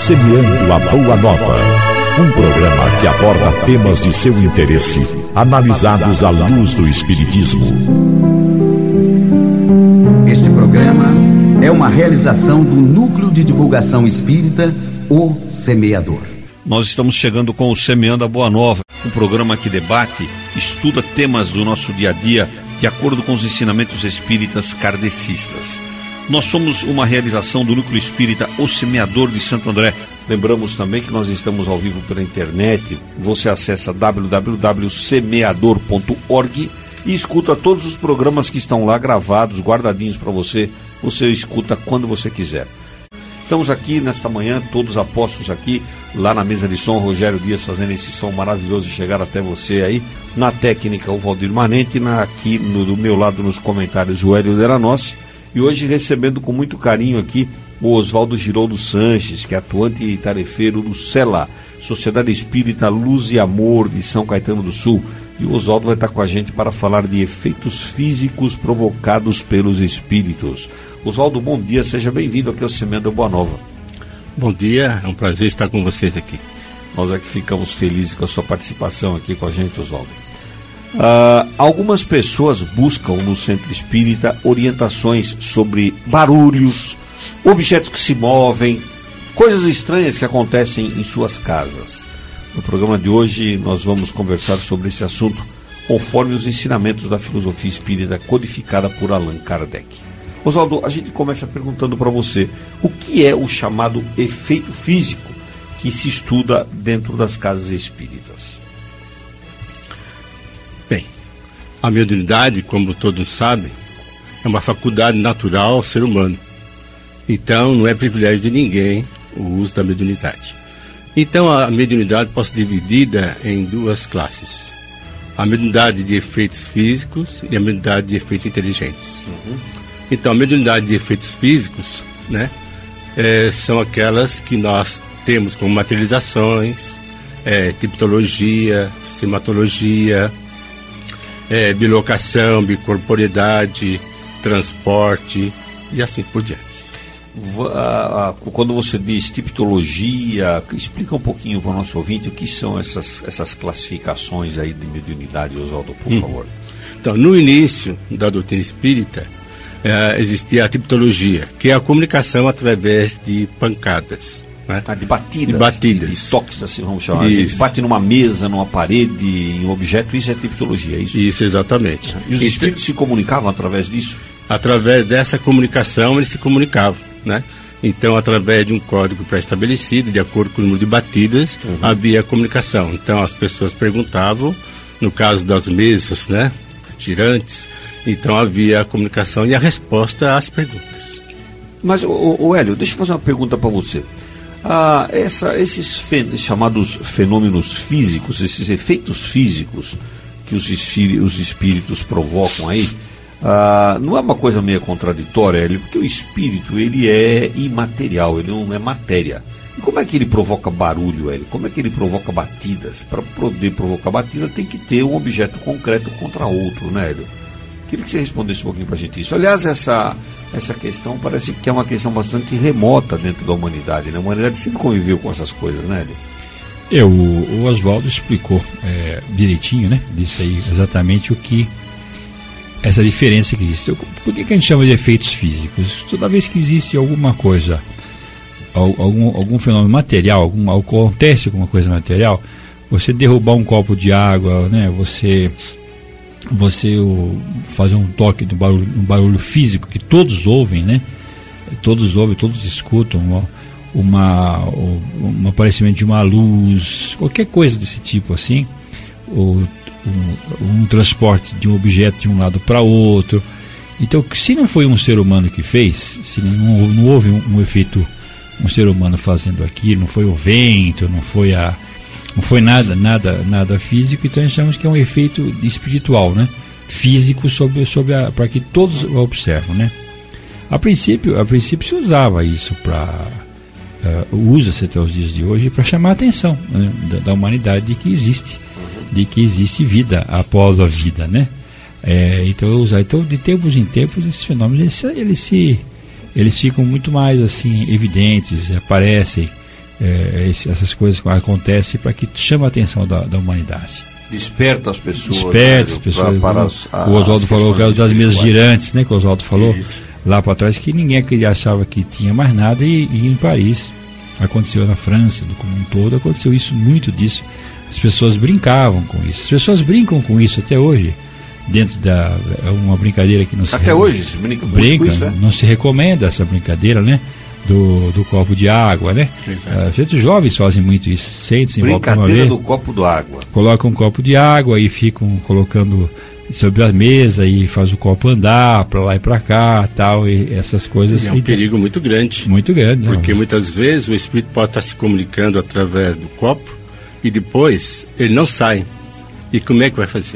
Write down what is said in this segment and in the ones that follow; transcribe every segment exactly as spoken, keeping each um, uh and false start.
Semeando a Boa Nova. Um programa que aborda temas de seu interesse, analisados à luz do Espiritismo. Este programa é uma realização do Núcleo de Divulgação Espírita, O Semeador. Nós estamos chegando com o Semeando a Boa Nova, um programa que debate, estuda temas do nosso dia a dia, de acordo com os ensinamentos espíritas kardecistas. Nós somos uma realização do Núcleo Espírita O Semeador de Santo André. Lembramos também que nós estamos ao vivo pela internet. Você acessa w w w ponto semeador ponto org e escuta todos os programas que estão lá gravados, guardadinhos para você. Você escuta quando você quiser. Estamos aqui nesta manhã, todos apostos aqui, lá na mesa de som, Rogério Dias fazendo esse som maravilhoso de chegar até você aí. Na técnica, o Valdir Manente, na, aqui no, do meu lado nos comentários, o Hélio Deranossi. E hoje recebendo com muito carinho aqui o Oswaldo Giroldo Sanches, que é atuante e tarefeiro do SELA, Sociedade Espírita Luz e Amor de São Caetano do Sul. E o Oswaldo vai estar com a gente para falar de efeitos físicos provocados pelos espíritos. Oswaldo, bom dia, seja bem-vindo aqui ao Semeando a Boa Nova. Bom dia, é um prazer estar com vocês aqui. Nós é que ficamos felizes com a sua participação aqui com a gente, Oswaldo. Uh, algumas pessoas buscam no Centro Espírita orientações sobre barulhos, objetos que se movem, coisas estranhas que acontecem em suas casas. No programa de hoje nós vamos conversar sobre esse assunto conforme os ensinamentos da filosofia espírita codificada por Allan Kardec. Oswaldo, a gente começa perguntando para você o que é o chamado efeito físico que se estuda dentro das casas espíritas. Bem, a mediunidade, como todos sabem, é uma faculdade natural ao ser humano. Então não é privilégio de ninguém o uso da mediunidade. Então a mediunidade pode ser dividida em duas classes: a mediunidade de efeitos físicos e a mediunidade de efeitos inteligentes. Uhum. Então a mediunidade de efeitos físicos, né, é, são aquelas que nós temos como materializações, é, tipologia, sematologia, é, bilocação, bicorporeidade, transporte e assim por diante. Quando você diz tipologia, explica um pouquinho para o nosso ouvinte o que são essas, essas classificações aí de mediunidade, Oswaldo, por hum. favor. Então, no início da doutrina espírita, é, existia a tipologia, que é a comunicação através de pancadas. Né? Ah, de batidas, de batidas. De, de toques, assim vamos chamar. Isso. A gente bate numa mesa, numa parede, em um objeto, isso é tipologia, é isso? Isso, exatamente. E os espíritos se comunicavam através disso? Através dessa comunicação, eles se comunicavam, né? Então, através de um código pré-estabelecido, de acordo com o número de batidas, uhum. havia comunicação. Então, as pessoas perguntavam, no caso das mesas, né, girantes, então havia a comunicação e a resposta às perguntas. Mas, ô, ô Hélio, deixa eu fazer uma pergunta para você. Ah, essa, esses fen- chamados fenômenos físicos, esses efeitos físicos que os, espí- os espíritos provocam aí, ah, não é uma coisa meio contraditória, Hélio? Porque o espírito, ele é imaterial, ele não é matéria. E como é que ele provoca barulho, Hélio? Como é que ele provoca batidas? Para poder provocar batida tem que ter um objeto concreto contra outro, né, Hélio? Queria que você respondesse um pouquinho para a gente isso. Aliás, essa, essa questão parece que é uma questão bastante remota dentro da humanidade, né? A humanidade sempre conviveu com essas coisas, né, Hélio? Eu, o Oswaldo explicou é, direitinho, né? Disse aí exatamente o que... essa diferença que existe. Por que, que a gente chama de efeitos físicos? Toda vez que existe alguma coisa, algum, algum fenômeno material, algum, acontece alguma coisa material, você derrubar um copo de água, né? Você... você o, fazer um toque do barulho, um barulho físico que todos ouvem, né? Todos ouvem, todos escutam, uma, uma, um aparecimento de uma luz, qualquer coisa desse tipo assim, ou um, um transporte de um objeto de um lado para outro. Então, se não foi um ser humano que fez, se não, não houve um, um efeito, um ser humano fazendo aquilo, não foi o vento, não foi a Não foi nada, nada, nada físico, então nós chamamos que é um efeito espiritual, né? Físico sobre, sobre a, para que todos observam, né? A princípio, a princípio se usava isso para uh, usa-se até os dias de hoje para chamar a atenção, né, da, da humanidade de que existe, de que existe vida após a vida, né? É, então, usar, então de tempos em tempos esses fenômenos eles, eles se eles ficam muito mais assim evidentes, aparecem. é, esse, essas coisas que acontecem para que chame a atenção da, da humanidade. Desperta as pessoas. Desperta as pessoas. Pra, para as, a, o Oswaldo falou o caso das mesas girantes, né? Que o Oswaldo falou Isso. lá para trás, que ninguém achava que tinha mais nada, e, e em Paris aconteceu, na França, do como um todo, aconteceu isso, muito disso. As pessoas brincavam com isso. As pessoas brincam com isso até hoje. Dentro da. É uma brincadeira que não se. Até re... hoje se brinca com brinca, isso, é? Não se recomenda essa brincadeira, né? Do, do copo de água, né? Uh, os jovens fazem muito isso. Sentem-se em volta uma vez. Brincadeira do copo de água. Colocam um copo de água e ficam colocando sobre a mesa e faz o copo andar para lá e para cá, tal, e essas coisas. E é um perigo muito grande. Muito grande. Porque não. muitas vezes o espírito pode estar se comunicando através do copo e depois ele não sai. E como é que vai fazer?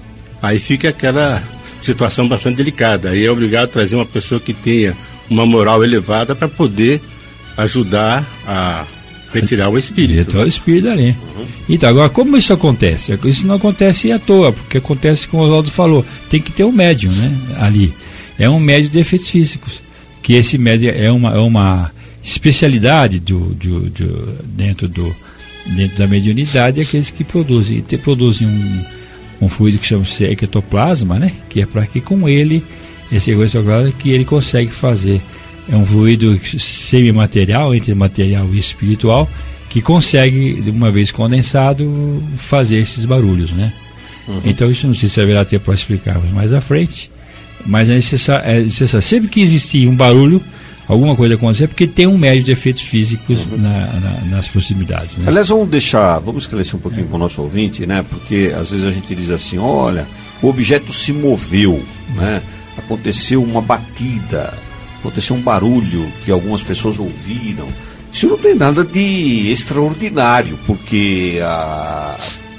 Aí fica aquela situação bastante delicada. Aí é obrigado a trazer uma pessoa que tenha uma moral elevada para poder ajudar a retirar o espírito. Retirar o espírito ali. Uhum. Então, agora, como isso acontece? Isso não acontece à toa, porque acontece, como o Oswaldo falou, tem que ter um médium, né, ali. É um médium de efeitos físicos, que esse médium é uma, é uma especialidade do, do, do, dentro, do, dentro da mediunidade, aqueles que produzem, te, produzem um, um fluido que chama-se ectoplasma, né, que é para que com ele, esse ectoplasma, que ele consegue fazer. É um fluido semimaterial, entre material e espiritual, que consegue, de uma vez condensado, fazer esses barulhos, né? Uhum. Então isso não sei se haverá tempo para explicar mais à frente, mas é necessário, é necessário. Sempre que existir um barulho, alguma coisa acontecer, porque tem um médio de efeitos físicos uhum. na, na, nas proximidades, né? Aliás, vamos deixar, vamos esclarecer um pouquinho é. para o nosso ouvinte, né? Porque às vezes a gente diz assim, olha, o objeto se moveu, uhum. né? Aconteceu uma batida, aconteceu um barulho que algumas pessoas ouviram. Isso não tem nada de extraordinário, porque a,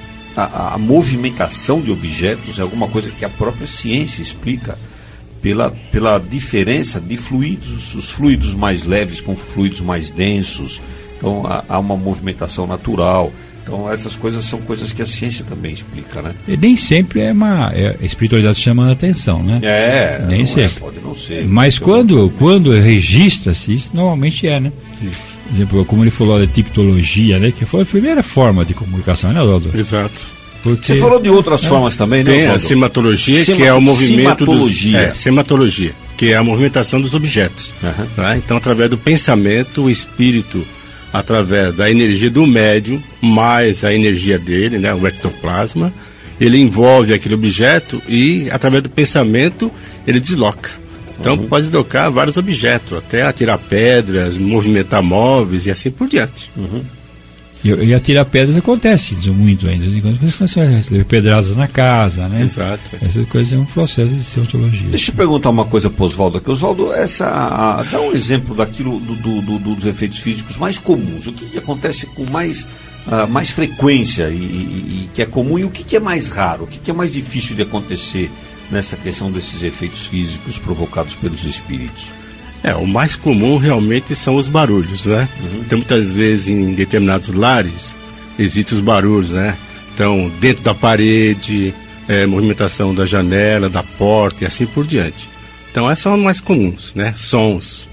a, a movimentação de objetos é alguma coisa que a própria ciência explica pela, pela diferença de fluidos, os fluidos mais leves com fluidos mais densos. Então há, há uma movimentação natural. Então essas coisas são coisas que a ciência também explica, né? E nem sempre é uma é, a espiritualidade chamando a atenção, né? É, nem não sempre. É, pode não ser. Mas quando, quando registra-se isso, normalmente é, né? Isso. Por exemplo, como ele falou da tipologia, né? Que foi a primeira forma de comunicação, né, Oswaldo? Exato. Porque... Você falou de outras é. formas também, né? Tem Oswaldo? A sematologia, Sema... que é o movimento sematologia. Dos... É, sematologia, que é a movimentação dos objetos. Uhum. Né? Então, através do pensamento, o espírito, através da energia do médium, mais a energia dele, né, o ectoplasma, ele envolve aquele objeto e, através do pensamento, ele desloca. Então, uhum. pode deslocar vários objetos, até atirar pedras, movimentar móveis e assim por diante. Uhum. E, e atirar pedras acontece muito ainda. Quando pedradas na casa, né? Exato. Essas coisas é um processo de sematologia. Deixa eu perguntar uma coisa para o Oswaldo aqui. Oswaldo, essa, a, dá um exemplo daquilo do, do, do, dos efeitos físicos mais comuns. O que, que acontece com mais, uh, mais frequência e, e, e que é comum, e o que, que é mais raro? O que, que é mais difícil de acontecer nessa questão desses efeitos físicos provocados pelos espíritos? É, o mais comum realmente são os barulhos, né? Uhum. Então, muitas vezes, em determinados lares, existem os barulhos, né? Então, dentro da parede, é, movimentação da janela, da porta e assim por diante. Então, essas são as mais comuns, né? Sons,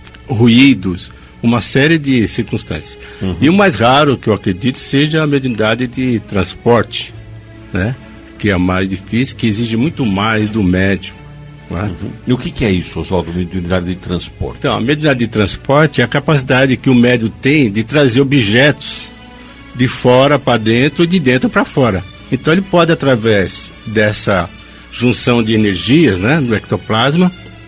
ruídos, uma série de circunstâncias. Uhum. E o mais raro, que eu acredito, seja a mediunidade de transporte, né? Que é a mais difícil, que exige muito mais do médium. Uhum. E o que, que é isso, Oswaldo, mediunidade de transporte? Então, a mediunidade de transporte é a capacidade que o médium tem de trazer objetos de fora para dentro e de dentro para fora. Então, ele pode, através dessa junção de energias, né, do ectoplasma,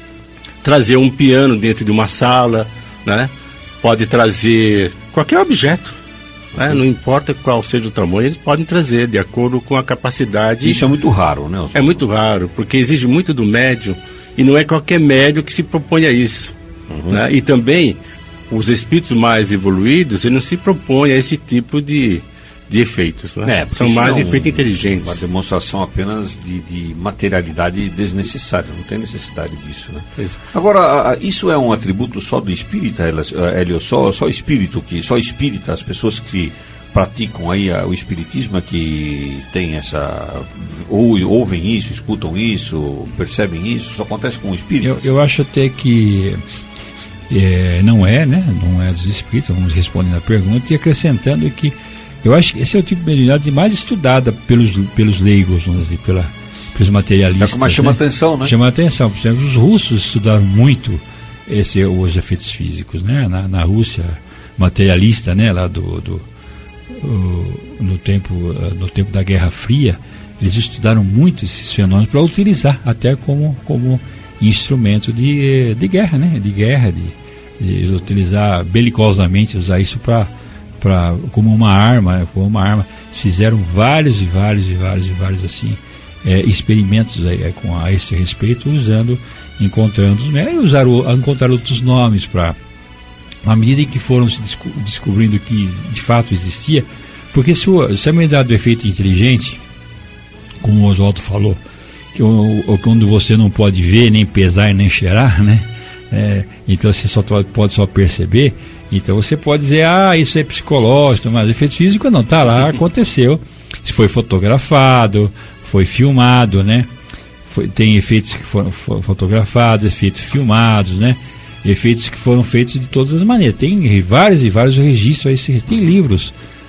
trazer um piano dentro de uma sala, né? Pode trazer qualquer objeto. É, não importa qual seja o tamanho, eles podem trazer de acordo com a capacidade. Isso é muito raro, né, Oswaldo? É muito raro, porque exige muito do médium e não é qualquer médium que se propõe a isso. Uhum. Né? E também os espíritos mais evoluídos, eles não se propõem a esse tipo de, de efeitos. Né? É, são mais é um, efeitos inteligentes. Uma demonstração apenas de, de materialidade desnecessária, não tem necessidade disso. Né? Isso. Agora, isso é um atributo só do espírita, Hélio? Só, só espírito, que, só espírita, as pessoas que praticam aí a, o espiritismo é que tem essa... Ou, ouvem isso, escutam isso, percebem isso, só acontece com o espírito? Eu, eu acho até que é, não é, né? Não é dos espíritos, vamos respondendo a pergunta e acrescentando que eu acho que esse é o tipo de mediunidade mais estudada pelos, pelos leigos, vamos dizer, pela, pelos materialistas. É como chama né? atenção, né? Chama atenção. Por exemplo, os russos estudaram muito esse, os efeitos físicos, né? Na, na Rússia materialista, né? Lá do, do o, no tempo no tempo da Guerra Fria, eles estudaram muito esses fenômenos para utilizar até como como instrumento de, de guerra, né? De guerra, de, de utilizar belicosamente, usar isso para Pra, como uma arma, como uma arma. Fizeram vários e vários e vários e vários assim é, experimentos aí, é, com a esse respeito, usando, encontrando, né, e usaram, encontraram outros nomes para, à medida em que foram se desco descobrindo que de fato existia, porque se, o, se a mediunidade do efeito inteligente, como o Oswaldo falou, que o, o, quando você não pode ver, nem pesar, nem cheirar, né, é, então você só pode só perceber. Então você pode dizer, ah, isso é psicológico, mas efeito físico não está lá, aconteceu. Isso foi fotografado, foi filmado, né? Foi, tem efeitos que foram fotografados, efeitos filmados, né? Efeitos que foram feitos de todas as maneiras. Tem vários e vários registros aí, tem livros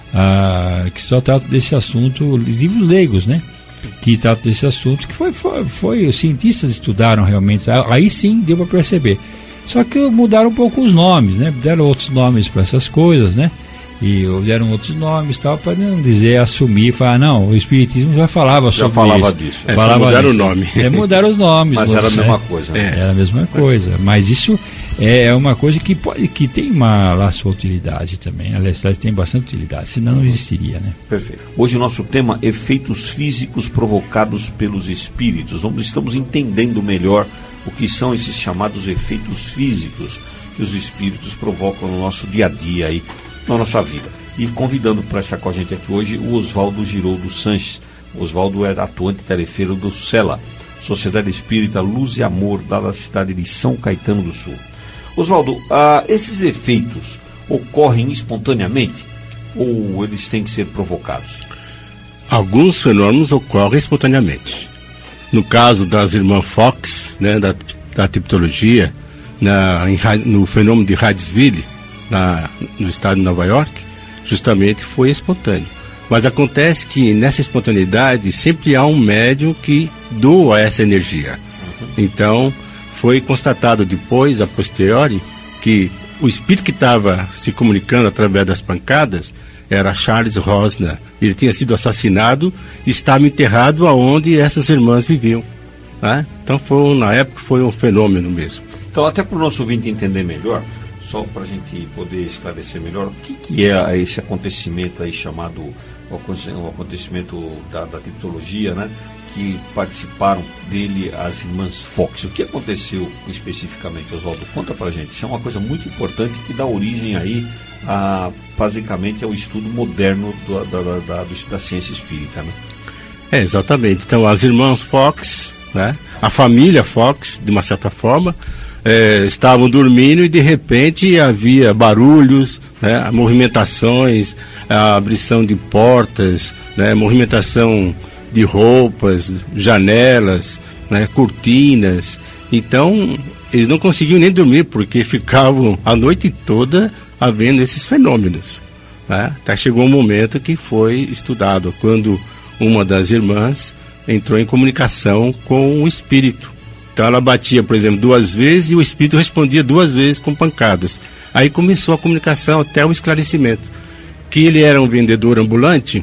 ah, que só tratam desse assunto, livros leigos, né? Que tratam desse assunto, que foi, foi, foi os cientistas estudaram realmente, aí sim deu para perceber. Só que mudaram um pouco os nomes, né? Deram outros nomes para essas coisas, né? E deram outros nomes tal, para não dizer, assumir, falar, não, o Espiritismo já falava já sobre falava isso. disso. É, falava mudaram disso. o nome. É, mudaram os nomes. Mas você, era a mesma coisa, né? É. Era a mesma coisa. Mas isso é uma coisa que pode, que tem uma lá sua utilidade também. Aliás, tem bastante utilidade, senão não existiria, né? Perfeito. Hoje o nosso tema, efeitos físicos provocados pelos espíritos. Vamos, estamos entendendo melhor o que são esses chamados efeitos físicos que os espíritos provocam no nosso dia a dia aí, na nossa vida. E convidando para estar com a gente aqui hoje o Oswaldo Giroldo Sanches. O Oswaldo é atuante tarefeiro do SELA, Sociedade Espírita Luz e Amor, da cidade de São Caetano do Sul. Oswaldo, ah, esses efeitos ocorrem espontaneamente ou eles têm que ser provocados? Alguns fenômenos ocorrem espontaneamente. No caso das irmãs Fox, né, da, da triptologia, na, em, no fenômeno de Hydesville, na, no estado de Nova York, justamente foi espontâneo. Mas acontece que nessa espontaneidade sempre há um médium que doa essa energia. Uhum. Então, foi constatado depois, a posteriori, que o espírito que estava se comunicando através das pancadas era Charles Rosner. Ele tinha sido assassinado e estava enterrado aonde essas irmãs viviam. Né? Então, foi, na época, foi um fenômeno mesmo. Então, até para o nosso ouvinte entender melhor, só para a gente poder esclarecer melhor, o que, que é esse acontecimento aí chamado, o acontecimento da, da triptologia, né? Que participaram dele as irmãs Fox. O que aconteceu especificamente, Oswaldo? Conta pra gente. Isso é uma coisa muito importante que dá origem aí a, basicamente ao estudo moderno do, da, da, da, da ciência espírita, né? É, exatamente. Então, as irmãs Fox, né? A família Fox, de uma certa forma, é, estavam dormindo e de repente havia barulhos, né? Movimentações, a abrição de portas, né? Movimentação de roupas, janelas, né, cortinas. Então, eles não conseguiam nem dormir, porque ficavam a noite toda havendo esses fenômenos. Né? Até chegou um momento que foi estudado, quando uma das irmãs entrou em comunicação com o espírito. Então, ela batia, por exemplo, duas vezes e o espírito respondia duas vezes com pancadas. Aí começou a comunicação até o esclarecimento. Que ele era um vendedor ambulante.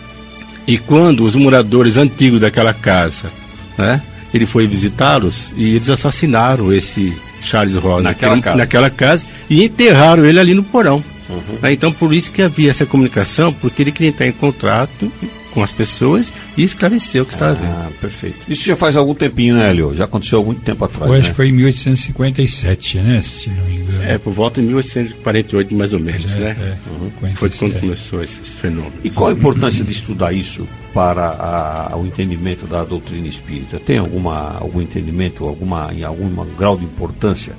E quando os moradores antigos daquela casa, né, ele foi visitá-los e eles assassinaram esse Charles Rosner naquela, casa. naquela casa e enterraram ele ali no porão. Uhum. Né, então, por isso que havia essa comunicação, porque ele queria entrar em contato com as pessoas e esclarecer o que estava vendo. Ah, perfeito. Isso já faz algum tempinho, né, Helio? Já aconteceu há muito tempo atrás, Eu acho né? que foi em mil oitocentos e cinquenta e sete, né? Se não me engano. É, por volta de mil oitocentos e quarenta e oito, mais ou menos, é, né? É, uhum. Foi quando começou esses fenômenos. E qual a importância de estudar isso para a, o entendimento da doutrina espírita? Tem alguma, algum entendimento, alguma, em algum grau de importância?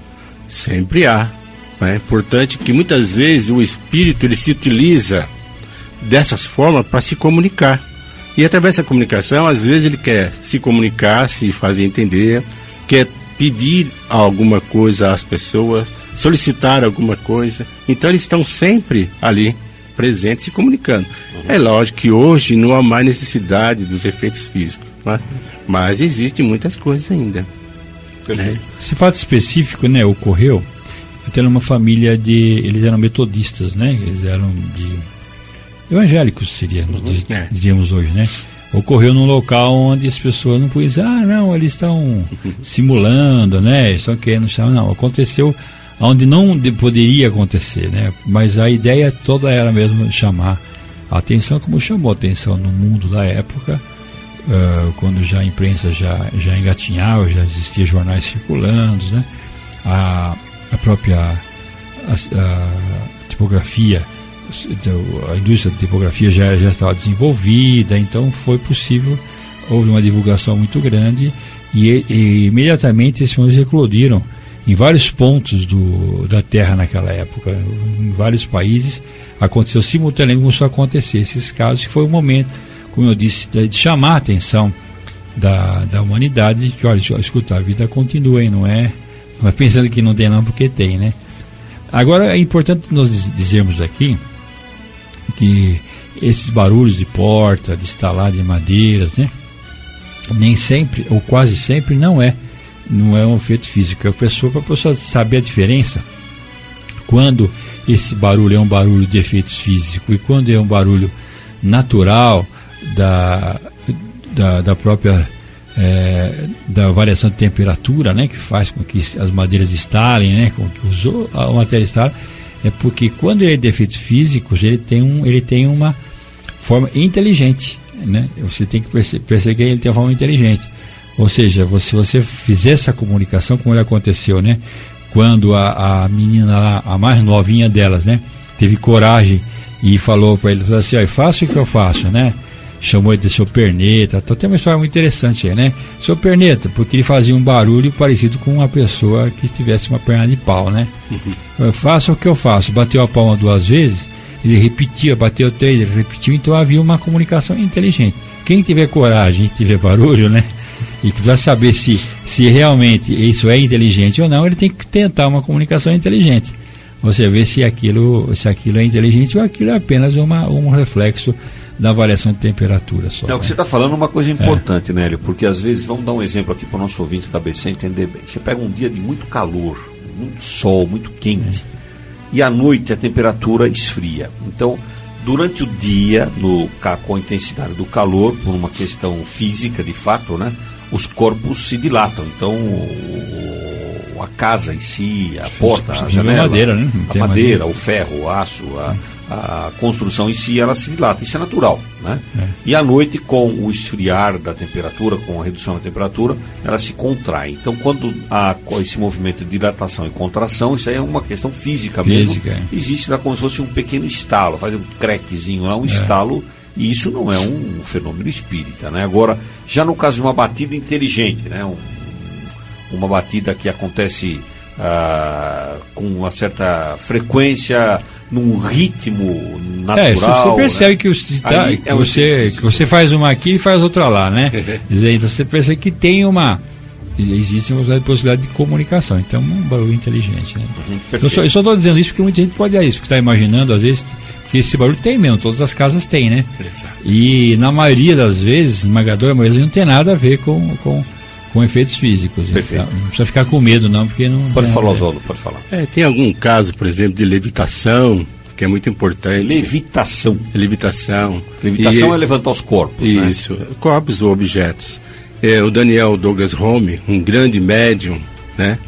Sempre há. É importante que muitas vezes o espírito ele se utiliza dessas formas para se comunicar. E através dessa comunicação, às vezes ele quer se comunicar, se fazer entender, quer pedir alguma coisa às pessoas, solicitar alguma coisa. Então eles estão sempre ali, presentes e comunicando. Uhum. É lógico que hoje não há mais necessidade dos efeitos físicos, né? Mas existem muitas coisas ainda. Perfeito. Né? Esse fato específico, né, ocorreu até numa família de... Eles eram metodistas, né? Eles eram de... evangélicos, seria, uhum. diz, é. diríamos hoje, né? Ocorreu num local onde as pessoas não podiam dizer, ah, não, eles estão uhum. simulando, né? Estão querendo chamar. Não, aconteceu onde não de, poderia acontecer, né? Mas a ideia toda era mesmo chamar a atenção, como chamou a atenção no mundo da época, uh, quando já a imprensa já, já engatinhava, já existia jornais circulando, né? A, a própria a, a tipografia, a indústria da tipografia já, já estava desenvolvida, então foi possível, houve uma divulgação muito grande e, e imediatamente esses filmes eclodiram em vários pontos do, da Terra naquela época, em vários países, aconteceu simultaneamente, começou a acontecer esses casos, que foi o momento, como eu disse, de chamar a atenção da, da humanidade, que olha, escuta, a vida continua, hein, não é, não é pensando que não tem não, porque tem, né? Agora é importante nós dizermos aqui que esses barulhos de porta, de estalar de madeiras, né, nem sempre, ou quase sempre, não é não é um efeito físico. É a pessoa, para a pessoa saber a diferença quando esse barulho é um barulho de efeitos físicos e quando é um barulho natural da, da, da própria é, da variação de temperatura, né, que faz com que as madeiras estalem, né, com que usou a matéria estale, é porque quando ele é de efeitos físicos, ele tem, um, ele tem uma forma inteligente, né? Você tem que perce- perceber que ele tem uma forma inteligente. Ou seja, você, se você fizer essa comunicação, como ele aconteceu, né? Quando a, a menina lá, a mais novinha delas, né, teve coragem e falou para ele, falou assim, ó, faça o que eu faço, né? Chamou ele de seu perneta. Então tem uma história muito interessante aí, né? Seu perneta, porque ele fazia um barulho parecido com uma pessoa que tivesse uma perna de pau, né? Uhum. Faça o que eu faço. Bateu a palma duas vezes, ele repetia, bateu três, ele repetiu, então havia uma comunicação inteligente. Quem tiver coragem e tiver barulho, né, e que precisa saber se, se realmente isso é inteligente ou não, ele tem que tentar uma comunicação inteligente. Você vê se aquilo, se aquilo é inteligente ou aquilo é apenas uma, um reflexo da variação de temperatura só. É, o que né? você está falando é uma coisa importante, é. Nélio, porque às vezes, vamos dar um exemplo aqui para o nosso ouvinte da B C entender bem. Você pega um dia de muito calor, muito sol, muito quente, é. e à noite a temperatura esfria. Então, durante o dia, no, com a intensidade do calor, por uma questão física de fato, né, os corpos se dilatam. Então, o, a casa em si, a porta, a janela, a madeira, né? a madeira, madeira, o ferro, o aço, a, a construção em si, ela se dilata. Isso é natural, né? É. E à noite, com o esfriar da temperatura, com a redução da temperatura, ela se contrai. Então, quando há esse movimento de dilatação e contração, isso aí é uma questão física, física mesmo. É. Existe lá como se fosse um pequeno estalo, faz um crequezinho lá, um é. estalo, e isso não é um, um fenômeno espírita, né? Agora, já no caso de uma batida inteligente, né? Um, uma batida que acontece ah, com uma certa frequência, num ritmo natural. É, você percebe, né, que, o, tá, que, é um você, que você faz uma aqui e faz outra lá, né? Então você percebe que tem uma... Existe uma possibilidade de comunicação, então um barulho inteligente, né? Uhum, eu só estou dizendo isso porque muita gente pode isso, que está imaginando às vezes que esse barulho tem mesmo, todas as casas têm, né? Exato. E na maioria das vezes, esmagadora maioria, não tem nada a ver com, com, com efeitos físicos. Então, não precisa ficar com medo não, porque não... Pode não, falar, é... Oswaldo, pode falar. É, tem algum caso, por exemplo, de levitação, que é muito importante. Levitação. Levitação. Levitação e, é levantar os corpos, isso, né? Corpos ou objetos. É, o Daniel Douglas Home, um grande médium, né?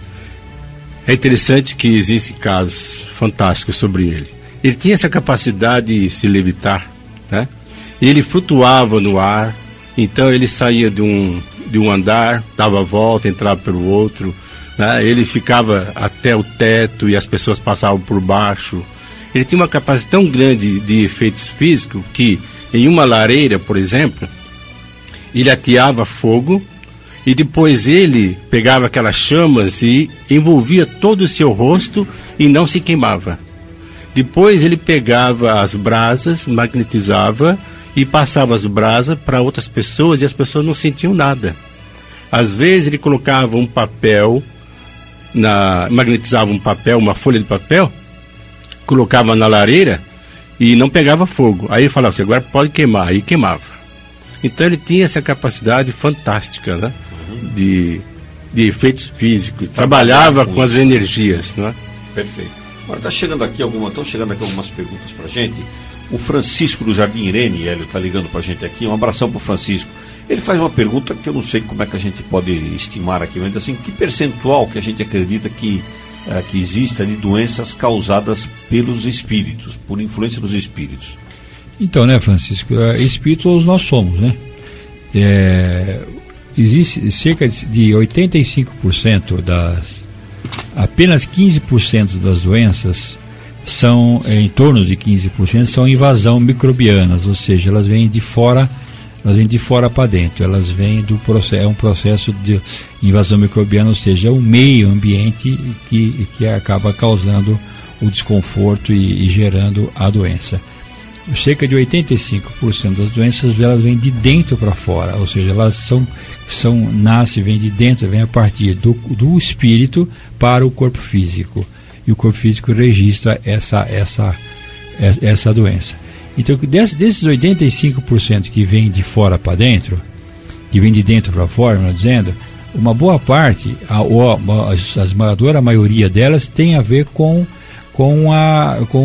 É interessante que existem casos fantásticos sobre ele. Ele tinha essa capacidade de se levitar, né? Ele flutuava no ar, então ele saía de um, de um andar, dava a volta, entrava pelo outro, né? Ele ficava até o teto e as pessoas passavam por baixo. Ele tinha uma capacidade tão grande de efeitos físicos que em uma lareira, por exemplo, ele ateava fogo e depois ele pegava aquelas chamas e envolvia todo o seu rosto e não se queimava. Depois ele pegava as brasas, magnetizava e passava as brasas para outras pessoas e as pessoas não sentiam nada. Às vezes ele colocava um papel na, magnetizava um papel, uma folha de papel, colocava na lareira e não pegava fogo. Aí ele falava assim, agora pode queimar, aí queimava. Então ele tinha essa capacidade fantástica, né? Uhum. de, de efeitos físicos, trabalhava com, com as energias, né? Perfeito. Agora está chegando aqui alguma, estão chegando aqui algumas perguntas para a gente. O Francisco do Jardim Irene, ele está ligando para a gente aqui, um abração para o Francisco. Ele faz uma pergunta que eu não sei como é que a gente pode estimar aqui, mas assim, que percentual que a gente acredita que, é, que exista de doenças causadas pelos espíritos, por influência dos espíritos? Então, né, Francisco, espíritos nós somos, né? É, existe cerca de oitenta e cinco por cento das, apenas quinze por cento das doenças são, em torno de quinze por cento, são invasão microbianas, ou seja, elas vêm de fora, elas vêm de fora para dentro, elas vêm do processo, é um processo de invasão microbiana, ou seja, é o meio ambiente que, que acaba causando o desconforto e, e gerando a doença. Cerca de oitenta e cinco por cento das doenças elas vêm de dentro para fora, ou seja, elas são, são nascem, vêm de dentro, vêm a partir do, do espírito para o corpo físico, e o corpo físico registra essa, essa, essa doença. Então, desses, desses oitenta e cinco por cento que vêm de fora para dentro, que vêm de dentro para fora, melhor dizendo, uma boa parte, a, a, a esmagadora maioria delas tem a ver com, com, a, com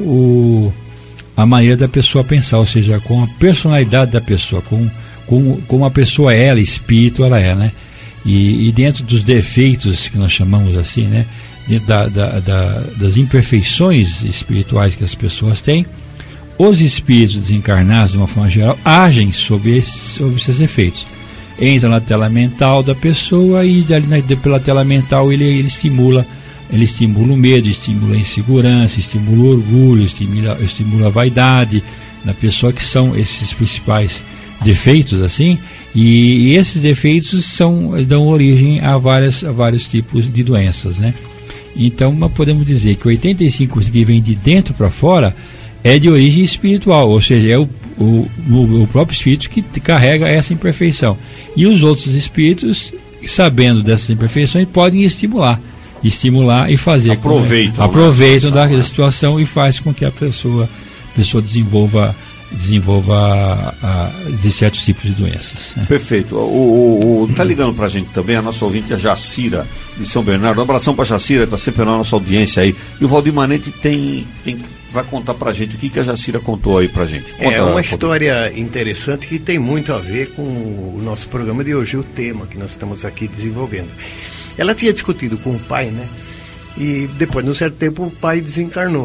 o a maneira da pessoa pensar, ou seja, com a personalidade da pessoa, com, com, como a pessoa é, ela, espírito ela é, né? E, e dentro dos defeitos que nós chamamos assim, né? Dentro da, da, da, das imperfeições espirituais que as pessoas têm, os espíritos desencarnados, de uma forma geral, agem sobre esses, sobre esses efeitos. Entra na tela mental da pessoa e dali, na, pela tela mental ele, ele estimula Ele estimula o medo, estimula a insegurança, estimula o orgulho, estimula, estimula a vaidade na pessoa, que são esses principais defeitos, assim, e, e esses defeitos são, dão origem a, várias, a vários tipos de doenças, né? Então, nós podemos dizer que oitenta e cinco por cento que vem de dentro para fora é de origem espiritual, ou seja, é o, o, o próprio espírito que carrega essa imperfeição. E os outros espíritos, sabendo dessas imperfeições, podem estimular. estimular e fazer aproveitam, com, aproveitam né? da situação e faz com que a pessoa, a pessoa desenvolva desenvolva a, a, de certos tipos de doenças, né? Perfeito. O, o, tá ligando pra gente também a nossa ouvinte, a Jacira de São Bernardo. Um abração pra Jacira, tá sempre na nossa audiência aí. E o Valdir Manente tem, tem, vai contar pra gente o que, que a Jacira contou aí pra gente. Conta, é uma história interessante que tem muito a ver com o nosso programa de hoje, o tema que nós estamos aqui desenvolvendo. Ela tinha discutido com o pai, né? E depois, num certo tempo, o pai desencarnou.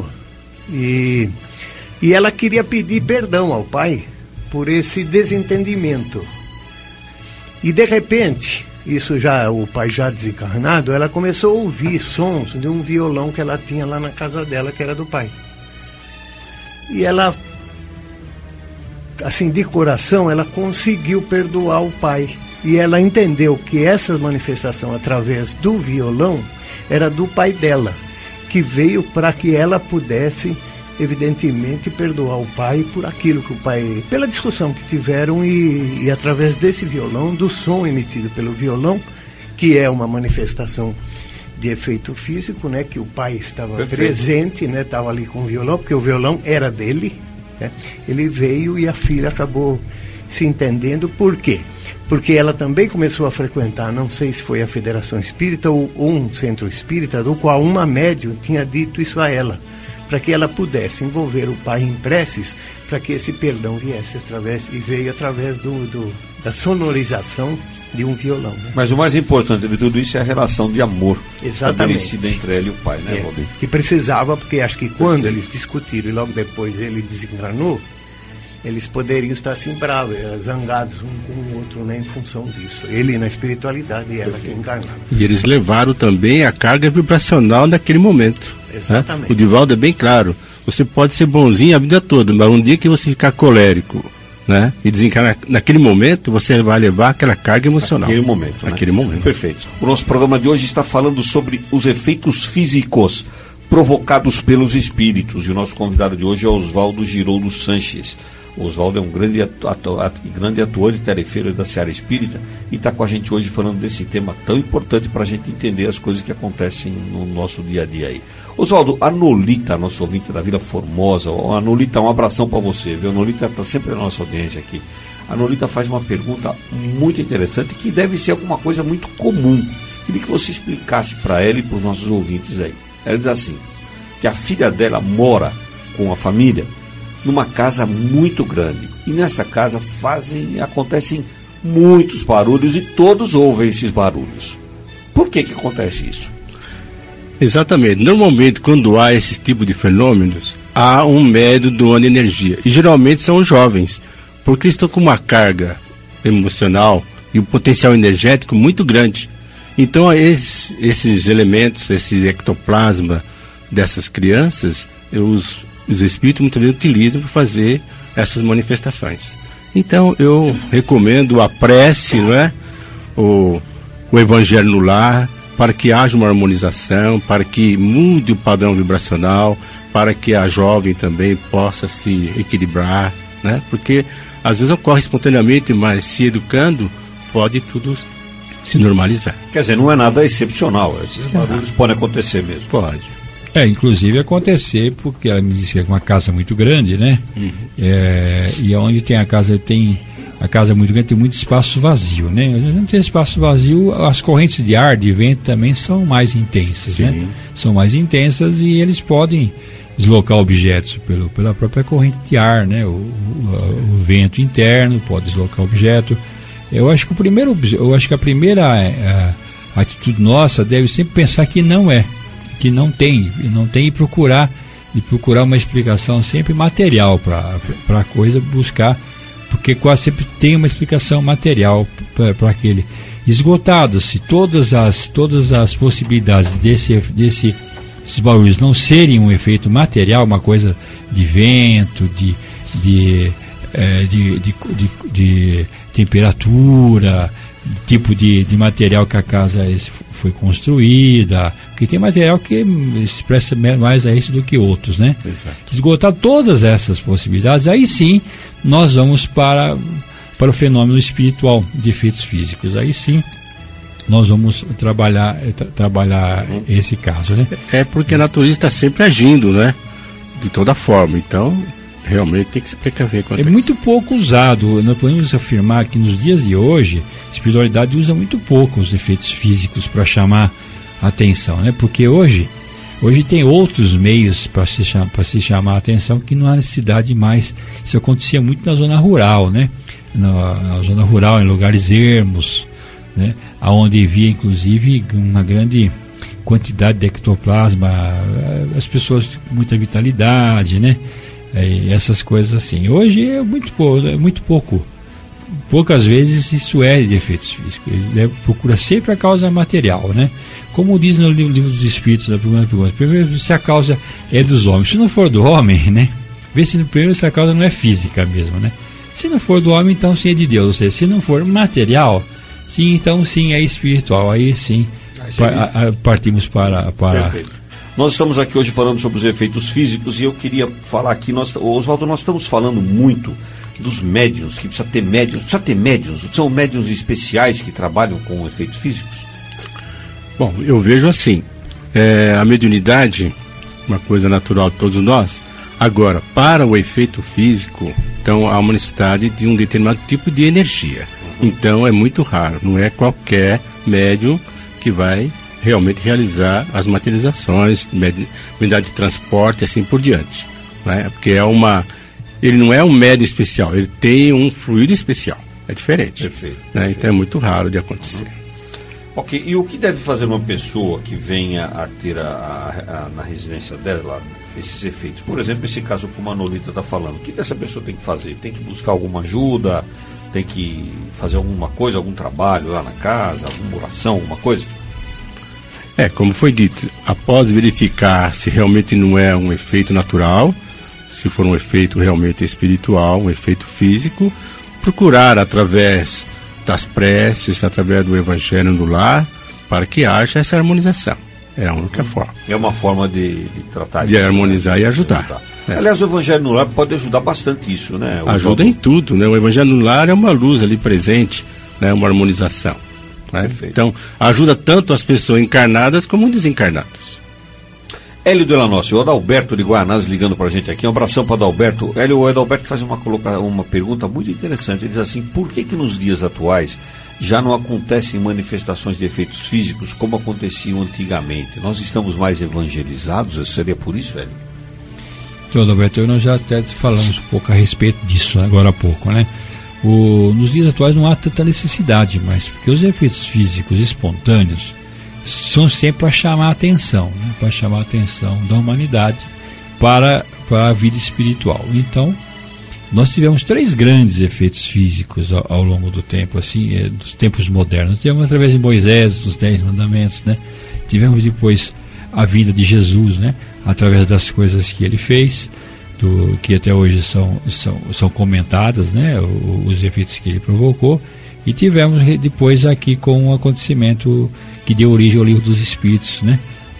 E, e ela queria pedir perdão ao pai por esse desentendimento. E, de repente, isso já, o pai já desencarnado, ela começou a ouvir sons de um violão que ela tinha lá na casa dela, que era do pai. E ela, assim, de coração, ela conseguiu perdoar o pai. E ela entendeu que essa manifestação através do violão era do pai dela, que veio para que ela pudesse, evidentemente, perdoar o pai por aquilo que o pai, pela discussão que tiveram e, e através desse violão, do som emitido pelo violão, que é uma manifestação de efeito físico, né, que o pai estava Perfeito. presente, né, estava ali com o violão, porque o violão era dele, né, ele veio e a filha acabou se entendendo. Por quê? Porque ela também começou a frequentar, não sei se foi a Federação Espírita ou um centro espírita, do qual uma médium tinha dito isso a ela, para que ela pudesse envolver o pai em preces, para que esse perdão viesse através, e veio através do, do, da sonorização de um violão, né? Mas o mais importante de tudo isso é a relação de amor estabelecida entre ela e o pai, né, é, que precisava, porque acho que quando eles discutiram e logo depois ele desencarnou, eles poderiam estar assim bravos, zangados um com o outro, né, em função disso. Ele na espiritualidade e ela que encarnava. E eles levaram também a carga vibracional naquele momento. Exatamente. Né? O Divaldo é bem claro. Você pode ser bonzinho a vida toda, mas um dia que você ficar colérico, né, e desencarnar naquele momento, você vai levar aquela carga emocional. Naquele momento. Naquele né? momento. Perfeito. O nosso programa de hoje está falando sobre os efeitos físicos provocados pelos espíritos. E o nosso convidado de hoje é Oswaldo Giroldo Sanches. O Oswaldo é um grande, atu, atu, atu, grande atuante tarefeiro da Seara Espírita e está com a gente hoje falando desse tema tão importante para a gente entender as coisas que acontecem no nosso dia a dia aí. Oswaldo, a Nolita, nosso ouvinte da Vila Formosa, a Nolita, um abração para você, viu? A Nolita está sempre na nossa audiência aqui. A Nolita faz uma pergunta muito interessante que deve ser alguma coisa muito comum. Queria que você explicasse para ela e para os nossos ouvintes aí. Ela diz assim, que a filha dela mora com a família numa casa muito grande. E nessa casa fazem, acontecem muitos barulhos e todos ouvem esses barulhos. Por que que acontece isso? Exatamente. Normalmente, quando há esse tipo de fenômenos, há um médium doando energia. E geralmente são os jovens, porque eles estão com uma carga emocional e um potencial energético muito grande. Então, esses, esses elementos, esse ectoplasma dessas crianças, os, os espíritos muitas vezes utilizam para fazer essas manifestações. Então, eu recomendo a prece, não é? o, o evangelho no lar, para que haja uma harmonização, para que mude o padrão vibracional, para que a jovem também possa se equilibrar, né? Porque às vezes ocorre espontaneamente, mas se educando, pode tudo se normalizar. Quer dizer, não é nada excepcional, esses barulhos podem acontecer mesmo. Pode. É, inclusive acontecer, porque ela me disse que é uma casa muito grande, né? Uhum. É, e onde tem a casa, tem a casa muito grande, tem muito espaço vazio, né? A gente tem espaço vazio, as correntes de ar, de vento também são mais intensas, Sim. né? São mais intensas e eles podem deslocar objetos pelo, pela própria corrente de ar, né? O, o, o vento interno pode deslocar objeto. Eu acho que o primeiro, eu acho que a primeira a, a atitude nossa deve sempre pensar que não é, que não tem, e não tem e procurar e procurar uma explicação sempre material para para a coisa, buscar, porque quase sempre tem uma explicação material para aquele. Esgotadas-se todas as todas as possibilidades desse desse esses barulhos não serem um efeito material, uma coisa de vento, de de é, de, de, de, de temperatura, tipo de, de material que a casa foi construída, porque tem material que expressa mais a isso do que outros, né? Exato. Esgotar todas essas possibilidades, aí sim nós vamos para, para o fenômeno espiritual de efeitos físicos, aí sim nós vamos trabalhar, tra, trabalhar uhum. esse caso, né? É porque a natureza está sempre agindo, né? De toda forma, então realmente tem que se precaver com É isso. Muito pouco usado. Nós podemos afirmar que nos dias de hoje a espiritualidade usa muito pouco os efeitos físicos para chamar a atenção, né? Porque hoje, hoje tem outros meios para se, cham- para se chamar a atenção que não há necessidade mais. Isso acontecia muito na zona rural, né? Na, na zona rural, em lugares ermos, né? Onde havia inclusive uma grande quantidade de ectoplasma, as pessoas com muita vitalidade, né? É, essas coisas assim. Hoje é muito pouco, é muito pouco. Poucas vezes isso é de efeitos físicos. Ele procura sempre a causa material, né? Como diz no livro dos Espíritos, da primeira pergunta, primeiro se a causa é dos homens. Se não for do homem, né? Vê se no primeiro se a causa não é física mesmo, né? Se não for do homem, então sim é de Deus. Ou seja, se não for material, sim, então sim é espiritual. Aí sim pa- a, a, partimos para... para Perfeito. Nós estamos aqui hoje falando sobre os efeitos físicos e eu queria falar aqui, nós, Oswaldo, nós estamos falando muito dos médiuns, que precisa ter médiuns, precisa ter médiuns, são médiuns especiais que trabalham com efeitos físicos? Bom, eu vejo assim, é, a mediunidade, uma coisa natural de todos nós. Agora, para o efeito físico, então há uma necessidade de um determinado tipo de energia. Uhum. Então é muito raro, não é qualquer médium que vai realmente realizar as materializações, unidade de transporte, assim por diante, né? Porque é uma, ele não é um médium especial, ele tem um fluido especial, é diferente. Perfeito, né? perfeito. Então é muito raro de acontecer. Uhum. Ok, e o que deve fazer uma pessoa que venha a ter a, a, a, na residência dela esses efeitos? Por exemplo, esse caso que o Manolita está falando, o que essa pessoa tem que fazer? Tem que buscar alguma ajuda? Tem que fazer alguma coisa, algum trabalho lá na casa, alguma oração, alguma coisa? É, como foi dito, após verificar se realmente não é um efeito natural, se for um efeito realmente espiritual, um efeito físico, procurar através das preces, através do evangelho no lar, para que haja essa harmonização. É a única forma. É uma forma de, de tratar de harmonizar e ajudar. ajudar. É. Aliás, o Evangelho no Lar pode ajudar bastante isso, né? O Ajuda jogo... em tudo, né? O Evangelho no Lar é uma luz ali presente, né? Uma harmonização. Né? Então, ajuda tanto as pessoas encarnadas como desencarnadas. Hélio Delanossi, o Adalberto de Guanás ligando para a gente aqui. Um abração para o Adalberto. Hélio, o Adalberto faz uma, coloca... uma pergunta muito interessante. Ele diz assim, por que que nos dias atuais já não acontecem manifestações de efeitos físicos como aconteciam antigamente? Nós estamos mais evangelizados? Seria por isso, Hélio? Então, Adalberto, nós já até falamos um pouco a respeito disso agora há pouco, né? O, nos dias atuais não há tanta necessidade mais, porque os efeitos físicos espontâneos são sempre para chamar a atenção, né? Para chamar a atenção da humanidade para, para a vida espiritual. Então, nós tivemos três grandes efeitos físicos ao, ao longo do tempo, assim, é, dos tempos modernos. Tivemos através de Moisés, dos Dez Mandamentos, né? Tivemos depois a vida de Jesus, né? Através das coisas que ele fez, do, que até hoje são, são, são comentadas, né? Os, os efeitos que ele provocou. E tivemos depois aqui com um acontecimento que deu origem ao Livro dos Espíritos, né?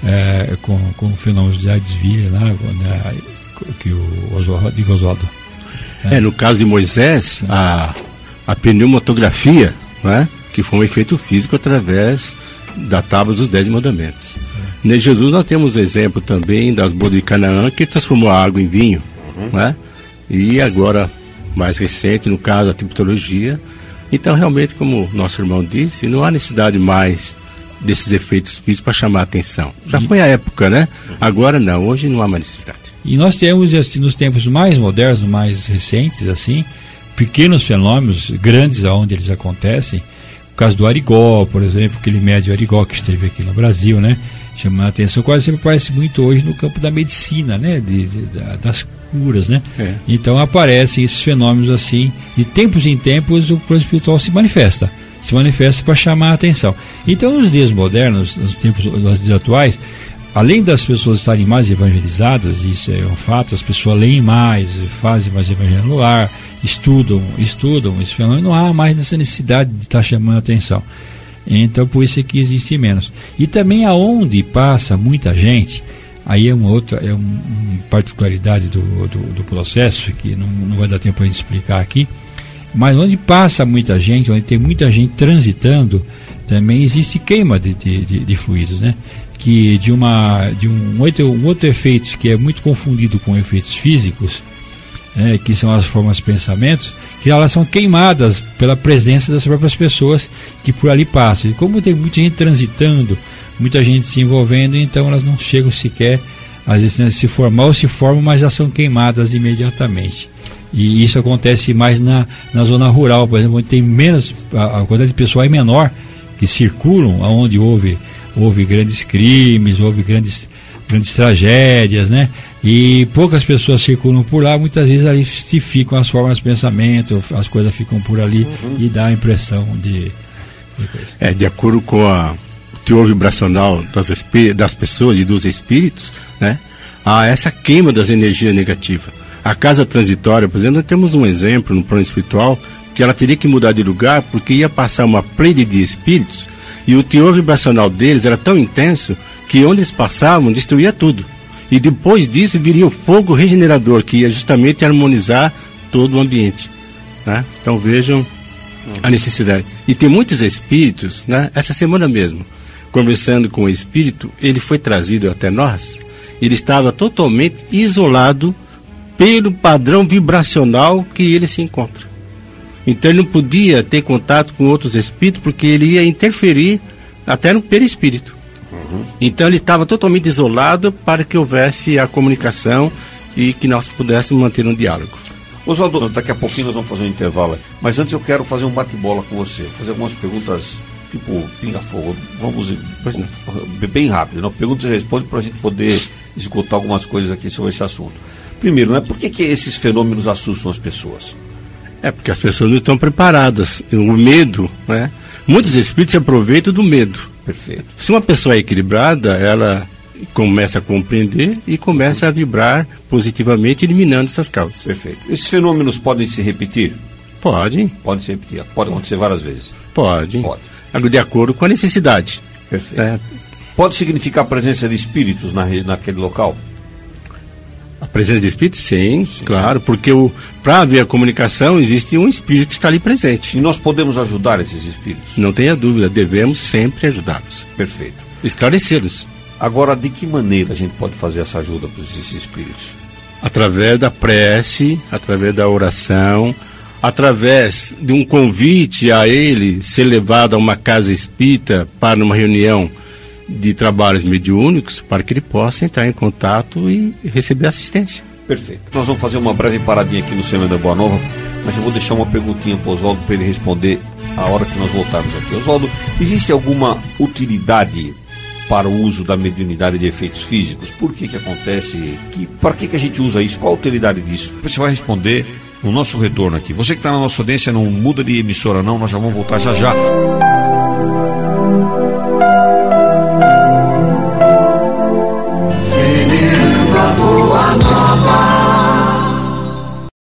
É, com, com o fenômeno da desvia lá, né? Que o Oswaldo, Oswaldo É, no caso de Moisés, a, a pneumatografia, né, que foi um efeito físico através da tábua dos Dez Mandamentos. É. Em Jesus nós temos o exemplo também das bodas de Canaã, que transformou a água em vinho, uhum. né, e agora, mais recente, no caso da triptologia. Então, realmente, como nosso irmão disse, não há necessidade mais desses efeitos físicos para chamar a atenção. Já foi a época, né? Agora não, hoje não há mais necessidade. E nós temos, assim, nos tempos mais modernos, mais recentes, assim, pequenos fenômenos grandes aonde eles acontecem. O caso do Arigó, por exemplo, aquele médio Arigó que esteve aqui no Brasil, né? Chamando a atenção, quase sempre aparece muito hoje no campo da medicina, né? De, de, das curas, né? É. Então aparecem esses fenômenos assim, de tempos em tempos o plano espiritual se manifesta. Se manifesta para chamar a atenção. Então, nos dias modernos, nos tempos nos dias atuais, além das pessoas estarem mais evangelizadas, isso é um fato, as pessoas leem mais, fazem mais evangelho no lar, estudam, estudam esse fenômeno, não há mais essa necessidade de estar chamando a atenção. Então, por isso é que existe menos. E também aonde passa muita gente, aí é uma outra, é uma um particularidade do, do, do processo, que não, não vai dar tempo para a gente explicar aqui, mas onde passa muita gente, onde tem muita gente transitando, também existe queima de, de, de, de fluidos, né? Que de, uma, de um, outro, um outro efeito que é muito confundido com efeitos físicos, né? Que são as formas de pensamentos, que elas são queimadas pela presença das próprias pessoas que por ali passam. E como tem muita gente transitando, muita gente se envolvendo, então elas não chegam sequer, às vezes, a se formar ou se formam, mas já são queimadas imediatamente. E isso acontece mais na, na zona rural, por exemplo, onde tem menos, a, a quantidade de pessoas é menor que circulam, onde houve, houve grandes crimes, houve grandes, grandes tragédias, né? E poucas pessoas circulam por lá, muitas vezes ali se ficam as formas de pensamento, as coisas ficam por ali, uhum. E dá a impressão de, de coisa. É, de acordo com a, o teor vibracional das, das pessoas e dos espíritos, né? Há essa queima das energias negativas. A casa transitória, por exemplo, nós temos um exemplo no plano espiritual que ela teria que mudar de lugar porque ia passar uma plede de espíritos e o teor vibracional deles era tão intenso que onde eles passavam destruía tudo. E depois disso viria o fogo regenerador que ia justamente harmonizar todo o ambiente, né? Então vejam a necessidade. E tem muitos espíritos, né? Essa semana mesmo, conversando com o espírito, ele foi trazido até nós, ele estava totalmente isolado pelo padrão vibracional que ele se encontra. Então ele não podia ter contato com outros espíritos porque ele ia interferir até no perispírito. Uhum. Então ele estava totalmente isolado para que houvesse a comunicação e que nós pudéssemos manter um diálogo. Oswaldo, daqui a pouquinho nós vamos fazer um intervalo, mas antes eu quero fazer um bate-bola com você, fazer algumas perguntas tipo pinga-fogo. Vamos pois não. Bem rápido, não? Perguntas e responde para a gente poder esgotar algumas coisas aqui sobre esse assunto. Primeiro, né, por que, que esses fenômenos assustam as pessoas? É porque as pessoas não estão preparadas. O medo, né? Muitos espíritos se aproveitam do medo. Perfeito. Se uma pessoa é equilibrada, ela começa a compreender e começa a vibrar positivamente, eliminando essas causas. Perfeito. Esses fenômenos podem se repetir? Pode. Podem se repetir. Pode acontecer várias vezes? Pode. Pode. De acordo com a necessidade. Perfeito. É. Pode significar a presença de espíritos na, naquele local? presença de espírito? Sim, Sim. claro, porque para haver a comunicação existe um espírito que está ali presente. E nós podemos ajudar esses espíritos? Não tenha dúvida, devemos sempre ajudá-los. Perfeito. Esclarecê-los. Agora, de que maneira a gente pode fazer essa ajuda para esses espíritos? Através da prece, através da oração, através de um convite a ele ser levado a uma casa espírita para uma reunião de trabalhos mediúnicos, para que ele possa entrar em contato e receber assistência. Perfeito. Nós vamos fazer uma breve paradinha aqui no Semana da Boa Nova, mas eu vou deixar uma perguntinha para o Oswaldo para ele responder a hora que nós voltarmos aqui. Oswaldo, existe alguma utilidade para o uso da mediunidade de efeitos físicos? Por que que acontece? Que, para que que a gente usa isso? Qual a utilidade disso? Você vai responder no nosso retorno aqui. Você que está na nossa audiência, não muda de emissora não, nós já vamos voltar já já.